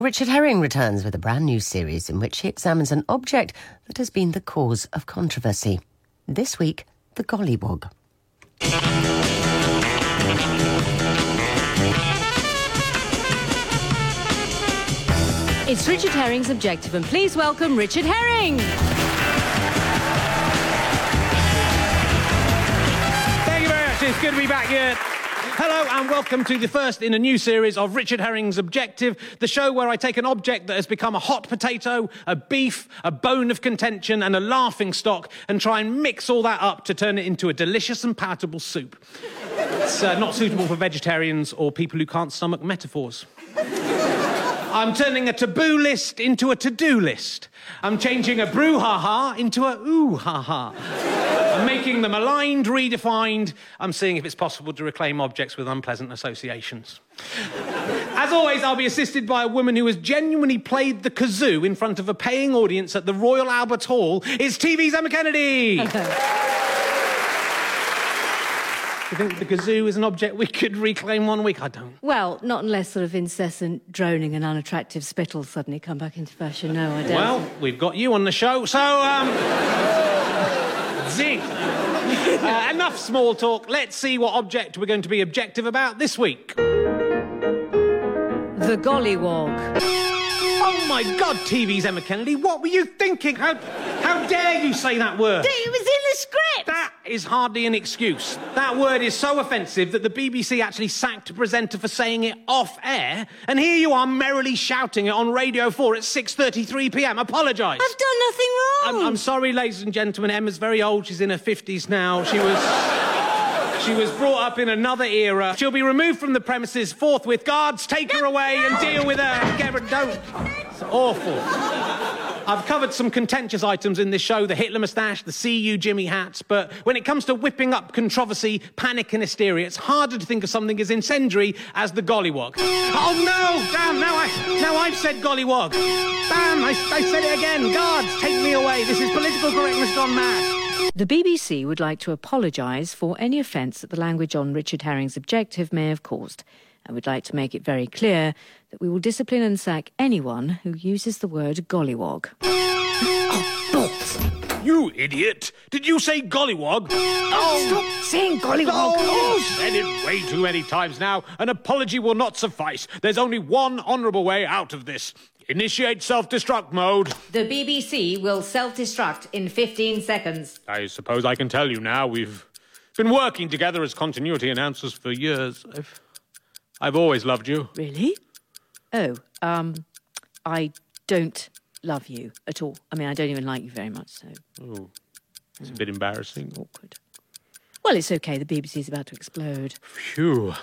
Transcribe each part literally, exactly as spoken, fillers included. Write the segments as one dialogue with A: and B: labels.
A: Richard Herring returns with a brand new series in which he examines an object that has been the cause of controversy. This week, the gollywog.
B: It's Richard Herring's Objective, and please welcome Richard Herring.
C: Thank you very much. It's good to be back here. Hello and welcome to the first in a new series of Richard Herring's Objective, the show where I take an object that has become a hot potato, a beef, a bone of contention and a laughing stock and try and mix all that up to turn it into a delicious and palatable soup. It's uh, not suitable for vegetarians or people who can't stomach metaphors. I'm turning a taboo list into a to-do list. I'm changing a brouhaha into a ooh-ha-ha. I'm making them aligned, redefined. I'm seeing if it's possible to reclaim objects with unpleasant associations. As always, I'll be assisted by a woman who has genuinely played the kazoo in front of a paying audience at the Royal Albert Hall. It's T V's Emma Kennedy. Do you think the kazoo is an object we could reclaim one week? I don't.
B: Well, not unless sort of incessant droning and unattractive spittle suddenly come back into fashion. No, I don't.
C: Well, we've got you on the show, so, um... zing! Uh, enough small talk. Let's see what object we're going to be objective about this week.
B: The gollywog.
C: Oh, my God, T V's Emma Kennedy, what were you thinking? How, how dare you say that word?
B: It was in the script!
C: That is hardly an excuse. That word is so offensive that the B B C actually sacked a presenter for saying it off-air, and here you are merrily shouting it on Radio four at six thirty-three p m. Apologise.
B: I've done nothing wrong!
C: I'm, I'm sorry, ladies and gentlemen. Emma's very old. She's in her fifties now. She was... She was brought up in another era. She'll be removed from the premises forthwith. Guards, take her away and deal with her. Get her, don't. It's awful. I've covered some contentious items in this show, the Hitler moustache, the See You Jimmy hats, but when it comes to whipping up controversy, panic and hysteria, it's harder to think of something as incendiary as the gollywog. Oh, no! Damn, now, I, now I've said gollywog. Damn, I, I said it again. Guards, take me away. This is political correctness gone mad.
B: The B B C would like to apologise for any offence that the language on Richard Herring's Objective may have caused, and would like to make it very clear that we will discipline and sack anyone who uses the word gollywog. Oh, balls!
C: You idiot! Did you say gollywog?
B: Oh, stop saying gollywog!
C: Oh, you've said it way too many times now. An apology will not suffice. There's only one honourable way out of this. Initiate self-destruct mode.
B: The B B C will self-destruct in fifteen seconds.
C: I suppose I can tell you now. We've been working together as continuity announcers for years. I've, I've always loved you.
B: Really? Oh, um, I don't love you at all. I mean, I don't even like you very much, so...
C: Oh, it's a bit embarrassing.
B: Awkward. Well, it's okay. The B B C's about to explode.
C: Phew.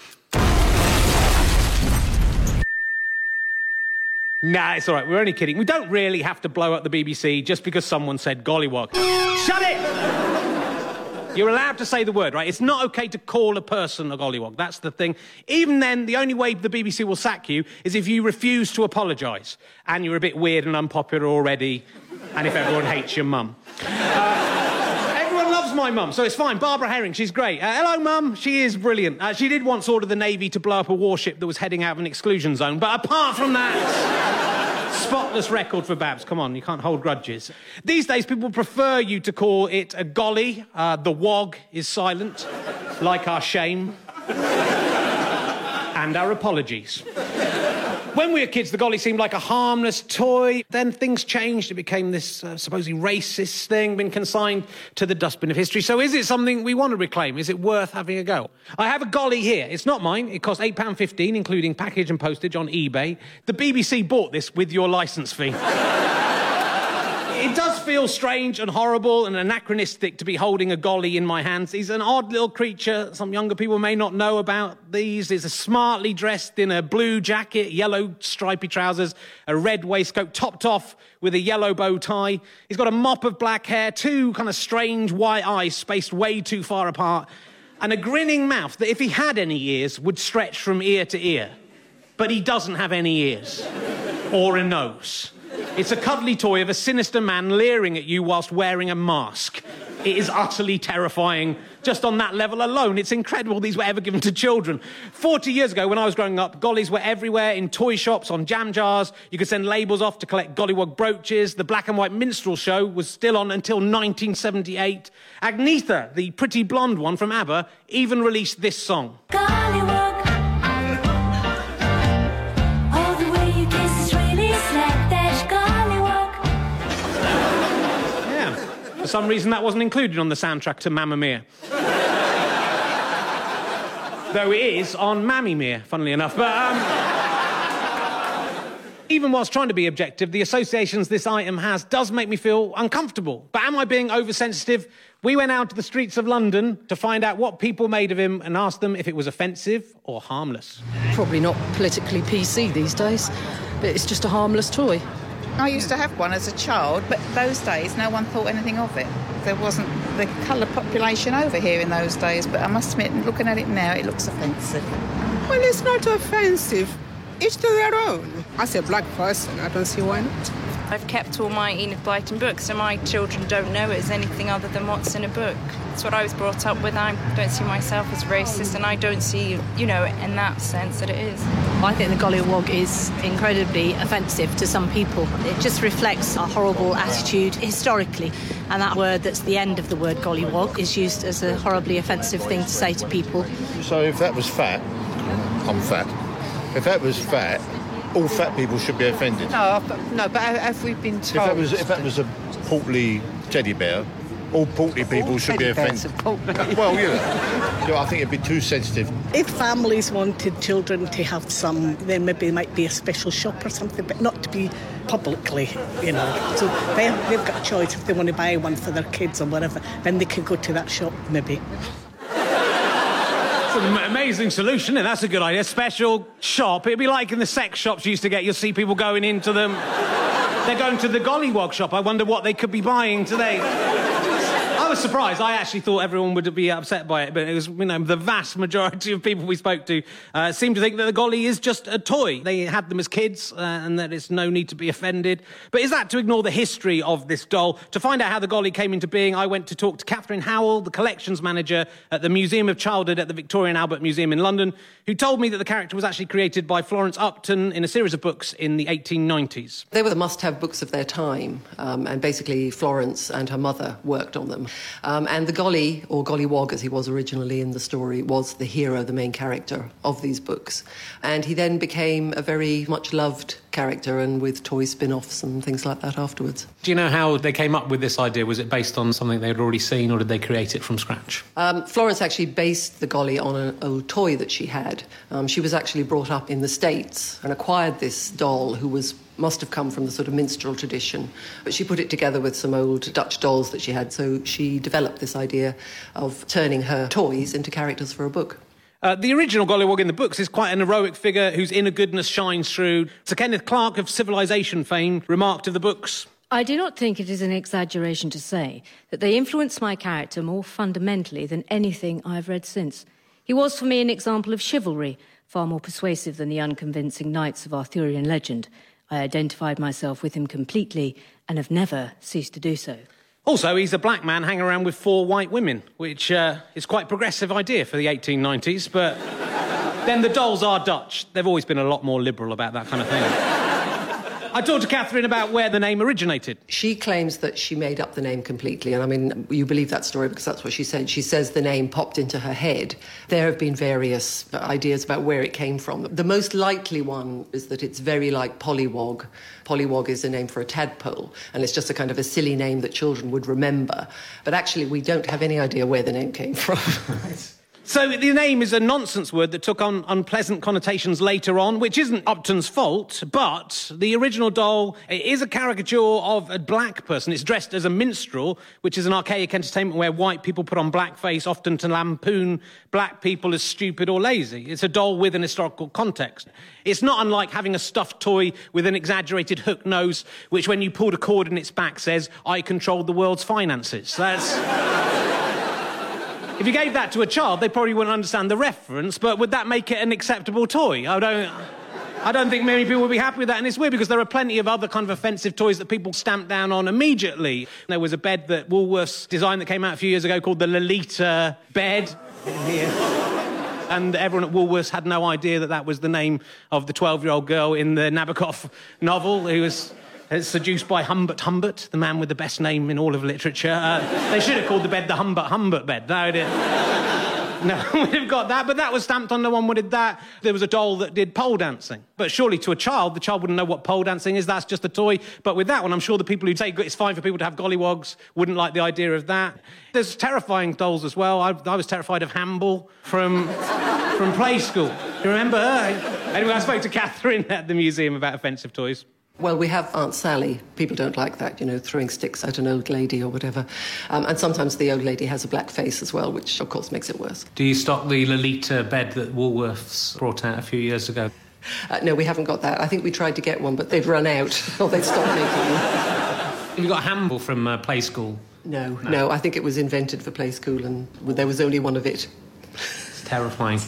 C: Nah, it's all right. We're only kidding. We don't really have to blow up the B B C just because someone said gollywog. Shut it! You're allowed to say the word, right? It's not okay to call a person a gollywog. That's the thing. Even then, the only way the B B C will sack you is if you refuse to apologise and you're a bit weird and unpopular already, and if everyone hates your mum. Uh, everyone loves my mum, so it's fine. Barbara Herring, she's great. Uh, hello, Mum. She is brilliant. Uh, she did once order the Navy to blow up a warship that was heading out of an exclusion zone, but apart from that... spotless record for Babs. Come on, you can't hold grudges. These days, people prefer you to call it a golly. Uh, the wog is silent, like our shame. And our apologies. When we were kids, the golly seemed like a harmless toy. Then things changed. It became this uh, supposedly racist thing, been consigned to the dustbin of history. So is it something we want to reclaim? Is it worth having a go? I have a golly here. It's not mine. It cost eight pounds fifteen, including package and postage on eBay. The B B C bought this with your licence fee. It does feel strange and horrible and anachronistic to be holding a golly in my hands. He's an odd little creature. Some younger people may not know about these. He's smartly dressed in a blue jacket, yellow stripy trousers, a red waistcoat, topped off with a yellow bow tie. He's got a mop of black hair, two kind of strange white eyes spaced way too far apart, and a grinning mouth that, if he had any ears, would stretch from ear to ear. But he doesn't have any ears. Or a nose. It's a cuddly toy of a sinister man leering at you whilst wearing a mask. It is utterly terrifying. Just on that level alone, it's incredible these were ever given to children. Forty years ago, when I was growing up, gollies were everywhere, in toy shops, on jam jars. You could send labels off to collect gollywog brooches. The black and white minstrel show was still on until nineteen seventy-eight. Agnetha, the pretty blonde one from ABBA, even released this song. Gollywog. Oh, the way you kiss is really slapdash, gollywog. Yeah. For some reason, that wasn't included on the soundtrack to Mamma Mia. Though it is on Mammy Mia, funnily enough. But, um... even whilst trying to be objective, the associations this item has does make me feel uncomfortable. But am I being oversensitive? We went out to the streets of London to find out what people made of him and asked them if it was offensive or harmless.
D: Probably not politically P C these days, but it's just a harmless toy.
E: I used to have one as a child, but those days no one thought anything of it. There wasn't the colour population over here in those days, but I must admit, looking at it now, it looks offensive.
F: Well, it's not offensive. Each to their own. As a black person, I don't see why not.
G: I've kept all my Enid Blyton books, so my children don't know it as anything other than what's in a book. That's what I was brought up with. I don't see myself as racist, and I don't see, you know, in that sense that it is.
H: I think the gollywog is incredibly offensive to some people. It just reflects a horrible attitude historically, and that word that's the end of the word gollywog is used as a horribly offensive thing to say to people.
I: So if that was fat, I'm fat. If that was fat, all fat people should be offended.
E: No, but, no, but have we been told...
I: If that was, if that was a portly teddy bear, all portly people all should be offended. Well, you know, you know, I think it'd be too sensitive.
J: If families wanted children to have some, then maybe there might be a special shop or something, but not to be publicly, you know. So they, they've got a choice if they want to buy one for their kids or whatever, then they can go to that shop, maybe.
C: An amazing solution, and that's a good idea. Special shop. It'd be like in the sex shops you used to get. You'll see people going into them. They're going to the gollywog shop. I wonder what they could be buying today. I was surprised. I actually thought everyone would be upset by it, but it was, you know, the vast majority of people we spoke to uh, seemed to think that the golly is just a toy. They had them as kids, uh, and that it's no need to be offended. But is that to ignore the history of this doll? To find out how the golly came into being, I went to talk to Catherine Howell, the collections manager at the Museum of Childhood at the Victoria and Albert Museum in London, who told me that the character was actually created by Florence Upton in a series of books in the eighteen nineties.
K: They were the must-have books of their time, um, and basically Florence and her mother worked on them. Um, and the golly, or gollywog as he was originally in the story, was the hero, the main character of these books. And he then became a very much loved character, and with toy spin-offs and things like that afterwards.
C: Do you know how they came up with this idea? Was it based on something they'd already seen, or did they create it from scratch?
K: Um, Florence actually based the golly on an old toy that she had. Um, she was actually brought up in the States and acquired this doll, who was must have come from the sort of minstrel tradition. But she put it together with some old Dutch dolls that she had, so she developed this idea of turning her toys into characters for a book.
C: Uh, the original gollywog in the books is quite an heroic figure whose inner goodness shines through. Sir Kenneth Clarke of Civilization fame remarked of the books,
B: I do not think it is an exaggeration to say that they influenced my character more fundamentally than anything I have read since. He was for me an example of chivalry, far more persuasive than the unconvincing knights of Arthurian legend. I identified myself with him completely and have never ceased to do so.
C: Also, he's a black man hanging around with four white women, which uh, is quite a progressive idea for the eighteen nineties, but then the dolls are Dutch. They've always been a lot more liberal about that kind of thing. I talked to Catherine about where the name originated.
K: She claims that she made up the name completely, and I mean, you believe that story because that's what she said. She says the name popped into her head. There have been various ideas about where it came from. The most likely one is that it's very like Pollywog. Pollywog is a name for a tadpole, and it's just a kind of a silly name that children would remember. But actually, we don't have any idea where the name came from.
C: So the name is a nonsense word that took on unpleasant connotations later on, which isn't Upton's fault, but the original doll is a caricature of a black person. It's dressed as a minstrel, which is an archaic entertainment where white people put on blackface, often to lampoon black people as stupid or lazy. It's a doll with an historical context. It's not unlike having a stuffed toy with an exaggerated hook nose, which when you pulled a cord in its back says, I controlled the world's finances. That's... If you gave that to a child, they probably wouldn't understand the reference, but would that make it an acceptable toy? I don't... I don't think many people would be happy with that, and it's weird because there are plenty of other kind of offensive toys that people stamp down on immediately. There was a bed that Woolworths designed that came out a few years ago called the Lolita bed. And everyone at Woolworths had no idea that that was the name of the twelve-year-old girl in the Nabokov novel who was seduced by Humbert Humbert, the man with the best name in all of literature. Uh, they should have called the bed the Humbert Humbert bed. No, it didn't. No, we'd have got that, but that was stamped on. No one wanted that. There was a doll that did pole dancing. But surely to a child, the child wouldn't know what pole dancing is. That's just a toy. But with that one, I'm sure the people who say it's fine for people to have gollywogs wouldn't like the idea of that. There's terrifying dolls as well. I, I was terrified of Hamble from, from Play School. Do you remember her? Anyway, I spoke to Catherine at the museum about offensive toys.
K: Well, we have Aunt Sally. People don't like that, you know, throwing sticks at an old lady or whatever. Um, and sometimes the old lady has a black face as well, which, of course, makes it worse.
C: Do you stock the Lolita bed that Woolworths brought out a few years ago?
K: Uh, no, we haven't got that. I think we tried to get one, but they've run out, or they've stopped making them.
C: Have you got Hamble from uh, Play School?
K: No, no, no, I think it was invented for Play School, and there was only one of it.
C: It's terrifying.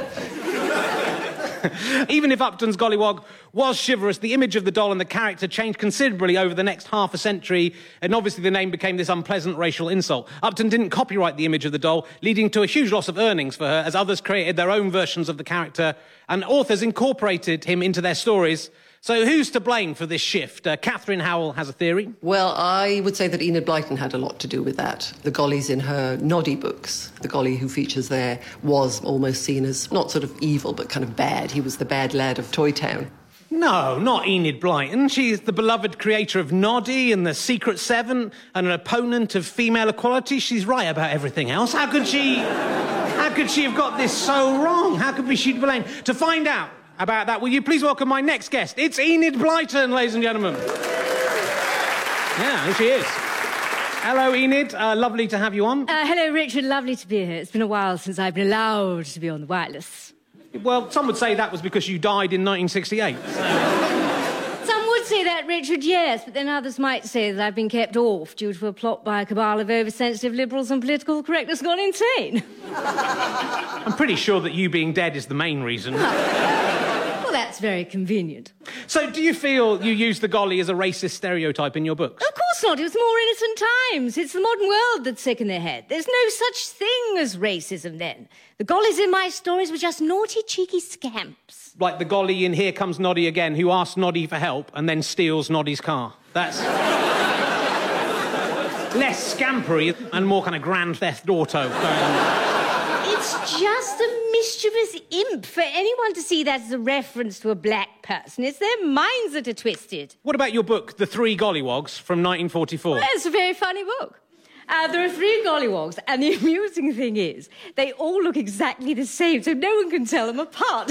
C: Even if Upton's Gollywog was chivalrous, the image of the doll and the character changed considerably over the next half a century, and obviously the name became this unpleasant racial insult. Upton didn't copyright the image of the doll, leading to a huge loss of earnings for her, as others created their own versions of the character, and authors incorporated him into their stories. So who's to blame for this shift? Uh, Catherine Howell has a theory.
K: Well, I would say that Enid Blyton had a lot to do with that. The Gollies in her Noddy books, the Golly who features there, was almost seen as not sort of evil, but kind of bad. He was the bad lad of Toy Town.
C: No, not Enid Blyton. She's the beloved creator of Noddy and the Secret Seven and an opponent of female equality. She's right about everything else. How could she... How could she have got this so wrong? How could she be blamed? To find out about that, will you please welcome my next guest? It's Enid Blyton, ladies and gentlemen. Yeah, here she is. Hello, Enid. Uh, lovely to have you on.
L: Uh, hello, Richard. Lovely to be here. It's been a while since I've been allowed to be on the wireless.
C: Well, some would say that was because you died in nineteen sixty-eight.
L: Some would say that, Richard, yes, but then others might say that I've been kept off due to a plot by a cabal of oversensitive liberals and political correctness gone insane.
C: I'm pretty sure that you being dead is the main reason.
L: Well, that's very convenient.
C: So do you feel you use the Golly as a racist stereotype in your books?
L: Of course not. It was more innocent times. It's the modern world that's sick in their head. There's no such thing as racism then. The Gollies in my stories were just naughty, cheeky scamps.
C: Like the Golly in Here Comes Noddy Again, who asks Noddy for help and then steals Noddy's car. That's... less scampery and more kind of Grand Theft Auto going on.
L: It's just a mischievous imp. For anyone to see that as a reference to a black person, it's their minds that are twisted.
C: What about your book, The Three Gollywogs, from nineteen forty-four?
L: Well, it's a very funny book. Uh, there are three gollywogs, and the amusing thing is, they all look exactly the same, so no one can tell them apart.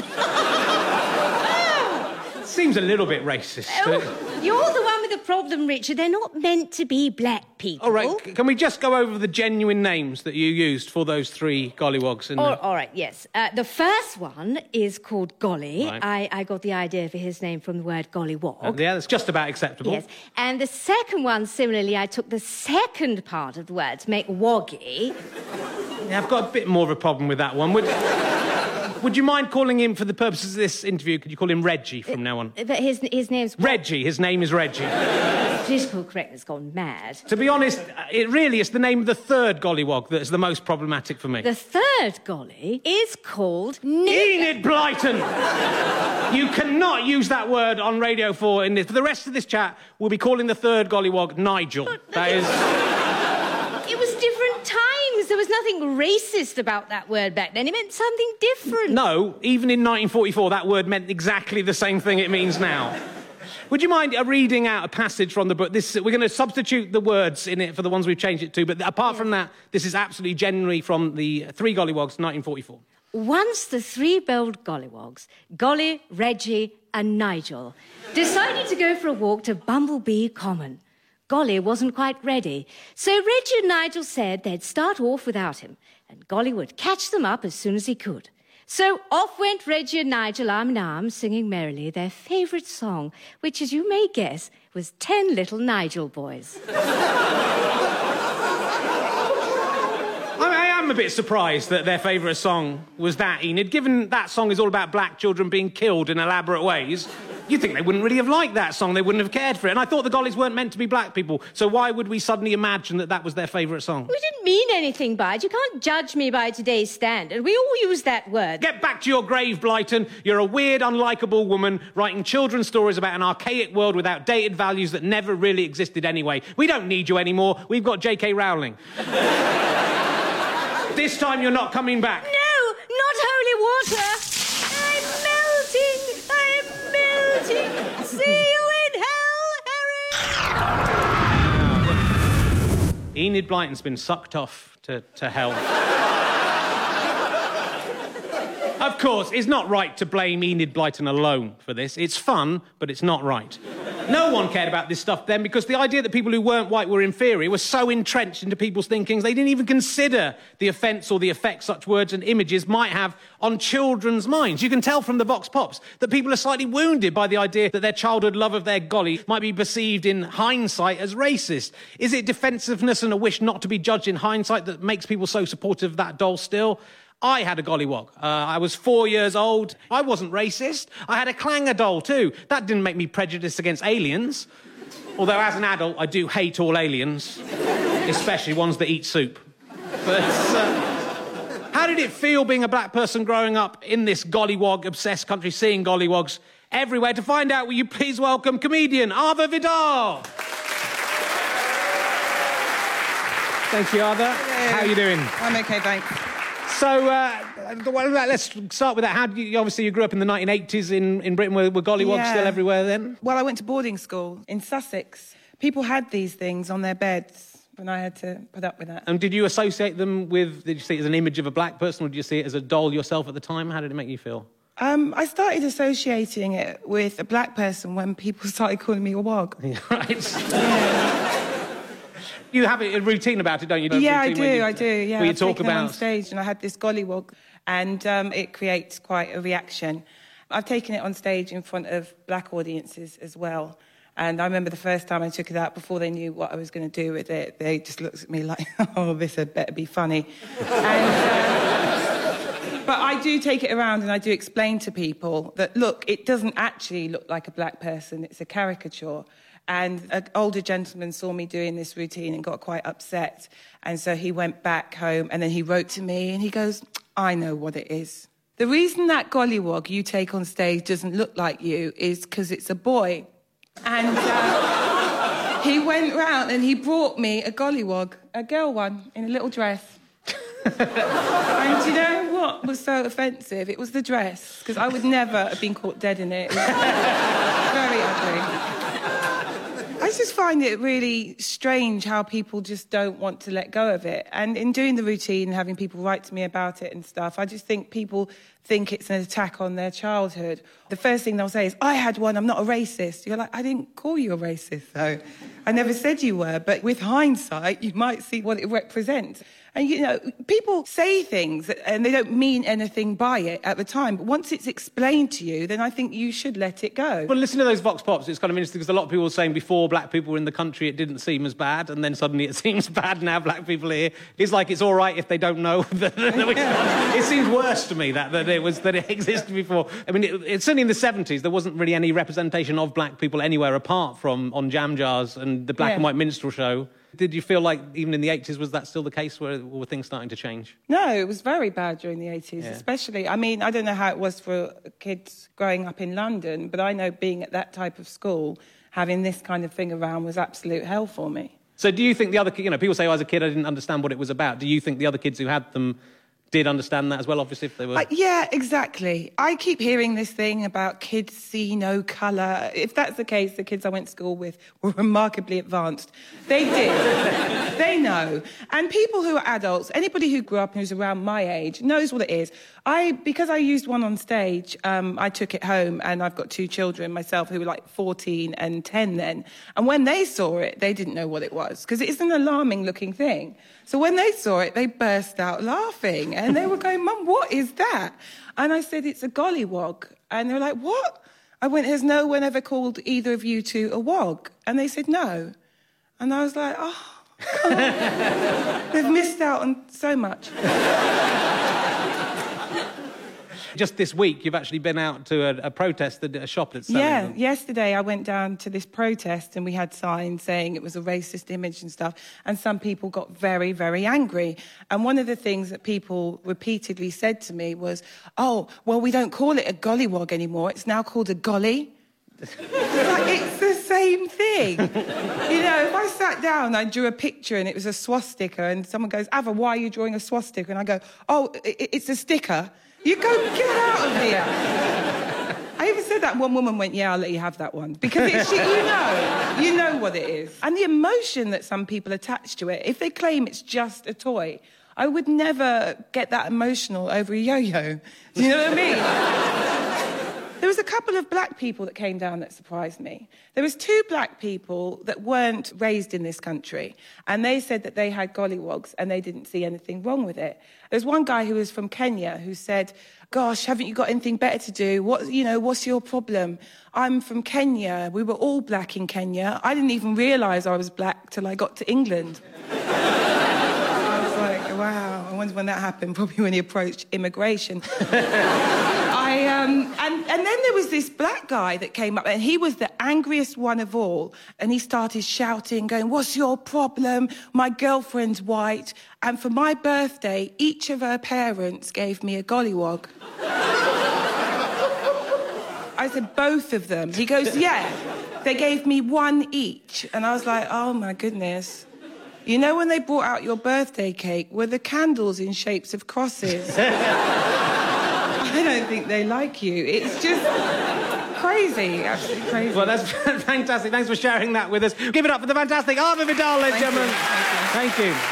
C: Seems a little bit racist.
L: Oh, you're the one with the problem, Richard. They're not meant to be black people.
C: All right, can we just go over the genuine names that you used for those three gollywogs? In
L: all,
C: the...
L: all right, yes. Uh, the first one is called Golly.
C: Right.
L: I, I got the idea for his name from the word gollywog.
C: Uh, yeah, that's just about acceptable.
L: Yes. And the second one, similarly, I took the second part of the word to make woggy.
C: Yeah, I've got a bit more of a problem with that one. Would... Would you mind calling him, for the purposes of this interview, could you call him Reggie from now on?
L: But his, his name's...
C: Reggie. His name is Reggie.
L: Political correctness gone mad.
C: To be honest, it really is the name of the third gollywog that is the most problematic for me.
L: The third golly is called...
C: Enid Blyton! You cannot use that word on Radio four. In this. For the rest of this chat, we'll be calling the third gollywog Nigel. But that is...
L: It was different times. There was nothing racist about that word back then. It meant something different.
C: No, even in nineteen forty-four, that word meant exactly the same thing it means now. Would you mind uh, reading out a passage from the book? This, we're going to substitute the words in it for the ones we've changed it to, but apart yeah. from that, this is absolutely genuinely from the Three Gollywogs, nineteen forty-four.
L: Once the three bold gollywogs, Golly, Reggie and Nigel, decided to go for a walk to Bumblebee Common. Golly wasn't quite ready, so Reggie and Nigel said they'd start off without him, and Golly would catch them up as soon as he could. So off went Reggie and Nigel arm in arm, singing merrily their favourite song, which, as you may guess, was Ten Little Nigel Boys.
C: I am am a bit surprised that their favourite song was that, Enid. Given that song is all about black children being killed in elaborate ways, you'd think they wouldn't really have liked that song. They wouldn't have cared for it. And I thought the Gollies weren't meant to be black people, so why would we suddenly imagine that that was their favourite song?
L: We didn't mean anything by it. You can't judge me by today's standard. We all use that word.
C: Get back to your grave, Blyton. You're a weird, unlikable woman writing children's stories about an archaic world with outdated values that never really existed anyway. We don't need you anymore. We've got J K Rowling. This time you're not coming back.
L: No, not holy water. I'm melting. I'm melting. See you in hell, Harry.
C: Enid Blyton's been sucked off to, to hell. Of course, it's not right to blame Enid Blyton alone for this. It's fun, but it's not right. No one cared about this stuff then because the idea that people who weren't white were inferior was so entrenched into people's thinkings they didn't even consider the offence or the effect such words and images might have on children's minds. You can tell from the Vox Pops that people are slightly wounded by the idea that their childhood love of their golly might be perceived in hindsight as racist. Is it defensiveness and a wish not to be judged in hindsight that makes people so supportive of that doll still? I had a gollywog. Uh, I was four years old. I wasn't racist. I had a clanger doll too. That didn't make me prejudiced against aliens. Although as an adult, I do hate all aliens, especially ones that eat soup. But uh, how did it feel being a black person growing up in this gollywog-obsessed country, seeing gollywogs everywhere? To find out, will you please welcome comedian Ava Vidal? Thank you, Ava.
M: Hello.
C: How are you doing?
M: I'm OK, thanks.
C: So, uh, well, let's start with that. How did you, obviously, you grew up in the nineteen eighties in, in Britain. Were, were gollywogs
M: Yeah.
C: still everywhere then?
M: Well, I went to boarding school in Sussex. People had these things on their beds, and I had to put up with that.
C: And did you associate them with, did you see it as an image of a black person, or did you see it as a doll yourself at the time? How did it make you feel?
M: Um, I started associating it with a black person when people started calling me a wog.
C: Right. Yeah. You have a routine about it, don't you?
M: Yeah, I
C: Routine
M: do,
C: where you-
M: I do, yeah.
C: Where you
M: I've
C: talk
M: taken them on
C: about...
M: stage, and I had this gollywog, and um, it creates quite a reaction. I've taken it on stage in front of black audiences as well. And I remember the first time I took it out, before they knew what I was going to do with it, they just looked at me like, oh, this had better be funny. and, uh, but I do take it around and I do explain to people that, look, it doesn't actually look like a black person, it's a caricature. And an older gentleman saw me doing this routine and got quite upset. And so he went back home and then he wrote to me and he goes, I know what it is. The reason that gollywog you take on stage doesn't look like you is because it's a boy. And uh, he went round and he brought me a gollywog, a girl one, in a little dress. And do you know what was so offensive? It was the dress, because I would never have been caught dead in it. It was very ugly. I just find it really strange how people just don't want to let go of it. And in doing the routine and having people write to me about it and stuff, I just think people think it's an attack on their childhood. The first thing they'll say is, I had one, I'm not a racist. You're like, I didn't call you a racist, though. I never said you were, but with hindsight, you might see what it represents. And, you know, people say things and they don't mean anything by it at the time. But once it's explained to you, then I think you should let it go.
C: Well, listen to those Vox Pops. It's kind of interesting because a lot of people were saying before black people were in the country, it didn't seem as bad, and then suddenly it seems bad now black people are here. It's like it's all right if they don't know. that, that we, it seems worse to me that, that it was that it existed before. I mean, it, it, certainly in the seventies, there wasn't really any representation of black people anywhere apart from on Jam Jars and the black
M: Yeah.
C: and white minstrel show. Did you feel like even in the eighties, was that still the case, where were things starting to change?
M: No, it was very bad during the eighties,
C: Yeah.
M: especially. I mean, I don't know how it was for kids growing up in London, but I know being at that type of school, having this kind of thing around was absolute hell for me.
C: So do you think the other, you know, people say, oh, as a kid, I didn't understand what it was about. Do you think the other kids who had them did understand that as well, obviously, if they were...
M: Uh, yeah, exactly. I keep hearing this thing about kids see no colour. If that's the case, the kids I went to school with were remarkably advanced. They did. They know. And people who are adults, anybody who grew up and who's around my age, knows what it is. I, because I used one on stage, um, I took it home, and I've got two children myself who were like fourteen and ten then. And when they saw it, they didn't know what it was, because it's an alarming-looking thing. So when they saw it, they burst out laughing. And they were going, Mum, what is that? And I said, it's a gollywog. And they were like, what? I went, has no one ever called either of you two a wog? And they said, no. And I was like, oh, They've missed out on so much.
C: Just this week, you've actually been out to a, a protest at a shop that's selling
M: Yeah,
C: them.
M: yesterday I went down to this protest and we had signs saying it was a racist image and stuff, and some people got very, very angry. And one of the things that people repeatedly said to me was, oh, well, we don't call it a gollywog anymore, it's now called a golly. It's like, it's the same thing. You know, if I sat down, I drew a picture and it was a swastika, and someone goes, Ava, why are you drawing a swastika? And I go, oh, it, it's a sticker. You go, get out of here. I even said that, one woman went, yeah, I'll let you have that one. Because it's, you know, you know what it is. And the emotion that some people attach to it, if they claim it's just a toy, I would never get that emotional over a yo-yo. Do you know what I mean? There was a couple of black people that came down that surprised me. There was two black people that weren't raised in this country, and they said that they had gollywogs and they didn't see anything wrong with it. There's one guy who was from Kenya who said, gosh, haven't you got anything better to do? What, you know, what's your problem? I'm from Kenya. We were all black in Kenya. I didn't even realise I was black till I got to England. I was like, wow, I wonder when that happened, probably when he approached immigration. I, um, and, and then there was this black guy that came up, and he was the angriest one of all, and he started shouting, going, what's your problem? My girlfriend's white, and for my birthday, each of her parents gave me a gollywog. I said, both of them? He goes, yeah, they gave me one each. And I was like, oh, my goodness. You know when they brought out your birthday cake, were the candles in shapes of crosses? I don't think they like you. It's just crazy, absolutely crazy.
C: Well, that's fantastic. Thanks for sharing that with us. Give it up for the fantastic Ava Vidal, ladies and gentlemen. Thank you. Thank you.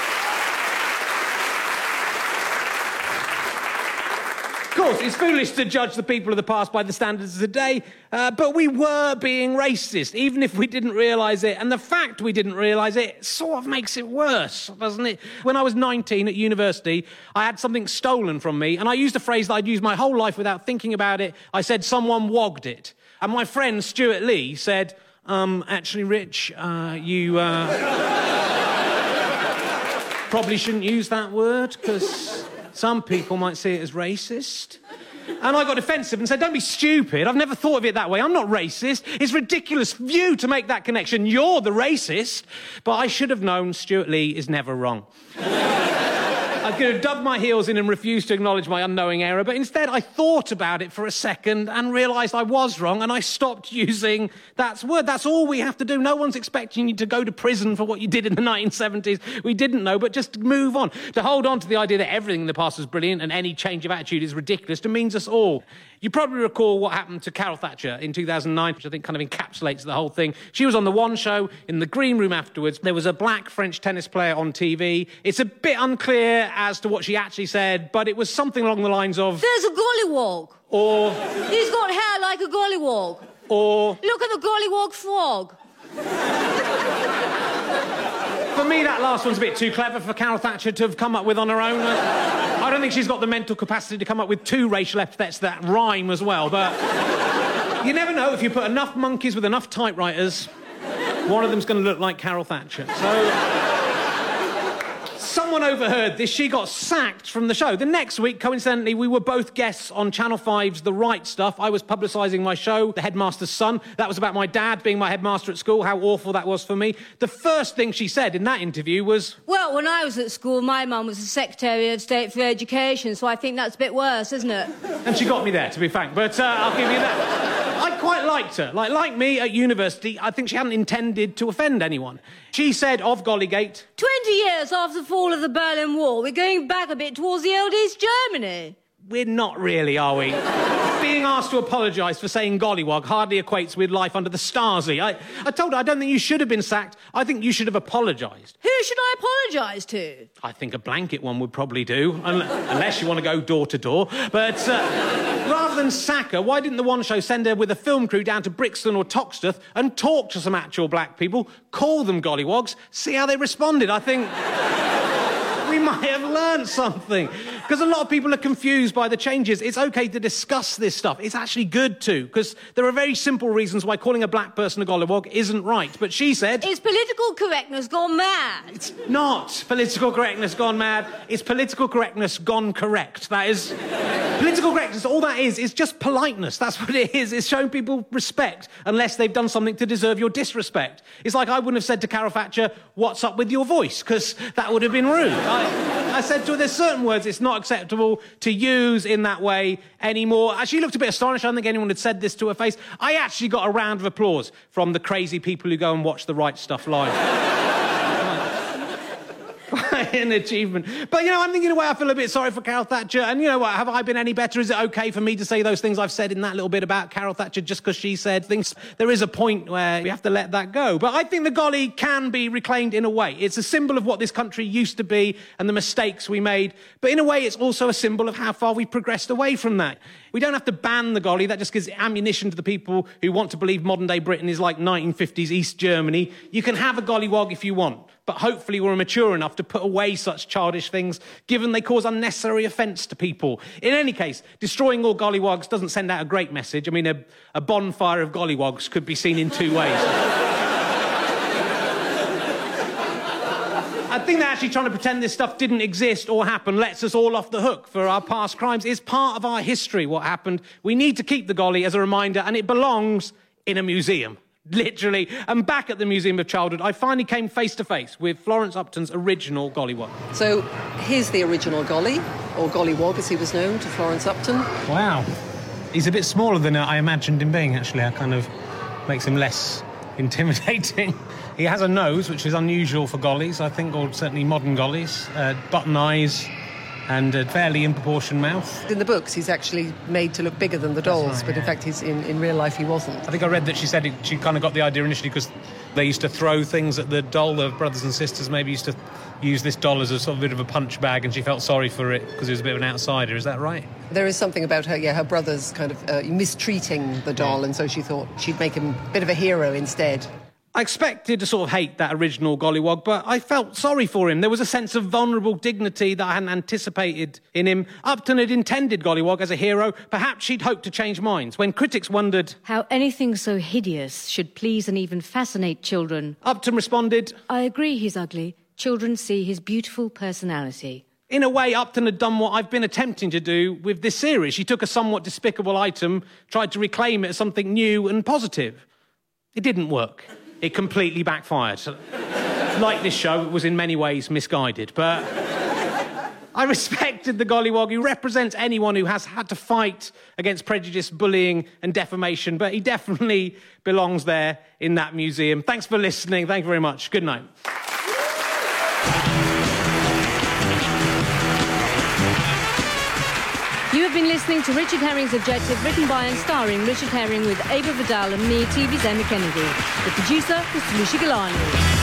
C: Of course, it's foolish to judge the people of the past by the standards of today, uh, but we were being racist, even if we didn't realise it. And the fact we didn't realise it sort of makes it worse, doesn't it? When I was nineteen at university, I had something stolen from me, and I used a phrase that I'd used my whole life without thinking about it. I said, someone wogged it. And my friend Stuart Lee said, um, actually, Rich, uh, you uh, probably shouldn't use that word, because some people might see it as racist. And I got defensive and said, don't be stupid. I've never thought of it that way. I'm not racist. It's ridiculous of you to make that connection. You're the racist. But I should have known Stuart Lee is never wrong. I could have dug my heels in and refused to acknowledge my unknowing error, but instead I thought about it for a second and realised I was wrong, and I stopped using that word. That's all we have to do. No one's expecting you to go to prison for what you did in the nineteen seventies. We didn't know, but just move on. To hold on to the idea that everything in the past was brilliant and any change of attitude is ridiculous demeans us all. You probably recall what happened to Carol Thatcher in two thousand nine, which I think kind of encapsulates the whole thing. She was on the One Show. In the green room afterwards, there was a black French tennis player on T V. It's a bit unclear as to what she actually said, but it was something along the lines of...
L: There's a gollywog.
C: Or...
L: He's got hair like a gollywog.
C: Or...
L: Look at the gollywog frog.
C: For me, that last one's a bit too clever for Carol Thatcher to have come up with on her own. I don't think she's got the mental capacity to come up with two racial epithets that rhyme as well, but... You never know, if you put enough monkeys with enough typewriters, one of them's going to look like Carol Thatcher. So... Someone overheard this. She got sacked from the show. The next week, coincidentally, we were both guests on Channel five's The Right Stuff. I was publicising my show, The Headmaster's Son. That was about my dad being my headmaster at school, how awful that was for me. The first thing she said in that interview was...
L: Well, when I was at school, my mum was the Secretary of State for Education, so I think that's a bit worse, isn't it?
C: And she got me there, to be frank, but uh, I'll give you that. I quite liked her. Like, like me at university, I think she hadn't intended to offend anyone. She said of Gollygate...
L: Twenty years after the fall of the Berlin Wall, we're going back a bit towards the old East Germany.
C: We're not really, are we? Being asked to apologise for saying gollywog hardly equates with life under the Stasi. I, I told her I don't think you should have been sacked. I think you should have apologised.
L: Who should I apologise to?
C: I think a blanket one would probably do, unless you want to go door to door. But uh, rather than sack her, why didn't the One Show send her with a film crew down to Brixton or Toxteth and talk to some actual black people, call them gollywogs, see how they responded? I think... we might have learned something. Because a lot of people are confused by the changes. It's OK to discuss this stuff. It's actually good to, because there are very simple reasons why calling a black person a gollywog isn't right. But she said...
L: It's political correctness gone mad.
C: It's not political correctness gone mad. It's political correctness gone correct. That is... Political correctness, all that is, is just politeness. That's what it is. It's showing people respect, unless they've done something to deserve your disrespect. It's like I wouldn't have said to Carol Thatcher, what's up with your voice? Because that would have been rude. I, I said to her, there's certain words it's not acceptable to use in that way anymore. She looked a bit astonished. I don't think anyone had said this to her face. I actually got a round of applause from the crazy people who go and watch The Right Stuff live. An achievement. But, you know, I'm thinking in a way I feel a bit sorry for Carol Thatcher. And, you know what, have I been any better? Is it OK for me to say those things I've said in that little bit about Carol Thatcher just because she said things? There is a point where we have to let that go. But I think the golly can be reclaimed in a way. It's a symbol of what this country used to be and the mistakes we made. But in a way, it's also a symbol of how far we've progressed away from that. We don't have to ban the golly. That just gives ammunition to the people who want to believe modern-day Britain is like nineteen fifties East Germany. You can have a gollywog if you want, but hopefully we're mature enough to put away such childish things, given they cause unnecessary offence to people. In any case, destroying all gollywogs doesn't send out a great message. I mean, a, a bonfire of gollywogs could be seen in two ways. I think that actually trying to pretend this stuff didn't exist or happen lets us all off the hook for our past crimes. It's part of our history, what happened. We need to keep the golly as a reminder, and it belongs in a museum. Literally. And back at the Museum of Childhood, I finally came face to face with Florence Upton's original gollywog.
K: So here's the original golly, or gollywog as he was known to Florence Upton.
C: Wow. He's a bit smaller than I imagined him being, actually. That kind of makes him less intimidating. He has a nose, which is unusual for gollies, I think, or certainly modern gollies. Uh, button eyes and a fairly in proportion mouth.
K: In the books, he's actually made to look bigger than the dolls,
C: right,
K: but
C: yeah.
K: in fact, he's in, in real life, he wasn't.
C: I think I read that she said it, she kind of got the idea initially because they used to throw things at the doll. The brothers and sisters maybe used to use this doll as a sort of bit of a punch bag, and she felt sorry for it because it was a bit of an outsider. Is that right?
K: There is something about her, yeah, her brothers kind of uh, mistreating the doll, yeah. And so she thought she'd make him a bit of a hero instead.
C: I expected to sort of hate that original gollywog, but I felt sorry for him. There was a sense of vulnerable dignity that I hadn't anticipated in him. Upton had intended Gollywog as a hero. Perhaps she'd hoped to change minds. When critics wondered
B: how anything so hideous should please and even fascinate children,
C: Upton responded,
B: I agree he's ugly. Children see his beautiful personality.
C: In a way, Upton had done what I've been attempting to do with this series. She took a somewhat despicable item, tried to reclaim it as something new and positive. It didn't work. It completely backfired. Like this show, it was in many ways misguided, but I respected the gollywog. He represents anyone who has had to fight against prejudice, bullying and defamation, but he definitely belongs there in that museum. Thanks for listening. Thank you very much. Good night.
B: You have been listening to Richard Herring's Objective, written by and starring Richard Herring with Ava Vidal and me, T V's Emma Kennedy. The producer was Lucia Galani.